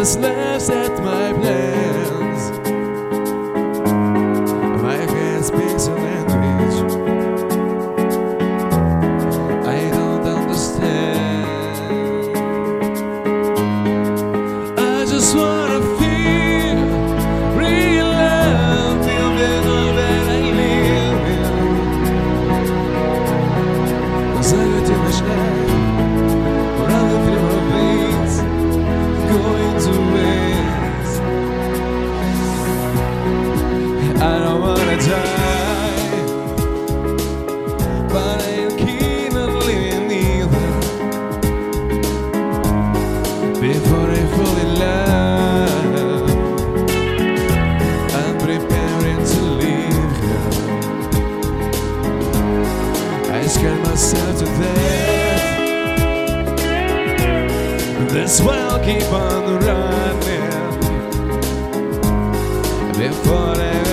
just laughs at my plans. My head speaks a language I don't understand. I just wanna feel real love, feel the love that I live in. 'Cause I got too much love, running through my veins, going to waste. I don't wanna die, but I ain't keen on living either. Before I fall in love, I'm preparing to leave her. I scared myself to death, that's why I'll keep on running. Before I